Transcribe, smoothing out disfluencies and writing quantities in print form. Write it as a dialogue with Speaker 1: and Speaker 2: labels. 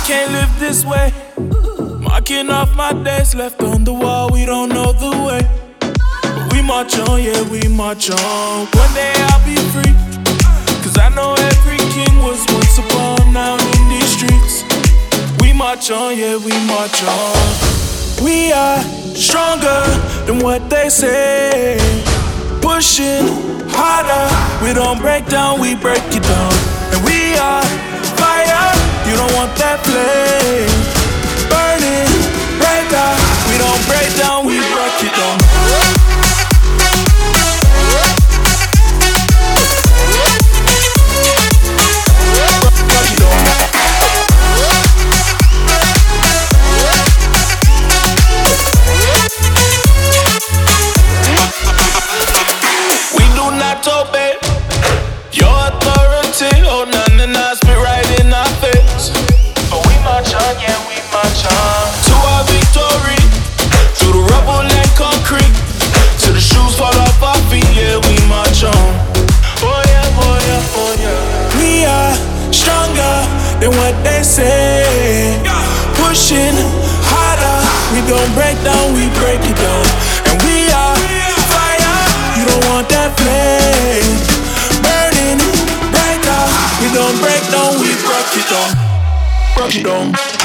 Speaker 1: can't live this way. Marking off my days left on the wall, we don't know the way. But we march on, yeah, we march on. One day I'll be free, cause I know every king was once upon down in these streets. We march on, yeah, we march on. We are stronger than what they say. Pushing harder, we don't break down, we break it down. And we are fire, you don't want that flame. Burning brighter, we don't break down, we break it down. We do not obey your authority, oh none and I spit right in our face. But we march on, yeah, we march on to our victory, through the rubble and concrete, till the shoes fall off our feet, yeah, we march on. Oh yeah, oh yeah, oh yeah. We are stronger than what they say. Pushing harder, we don't break down, we break it down. And we are fire, you don't want that flame. Burning brighter, we don't break down, we break it down. Break it down.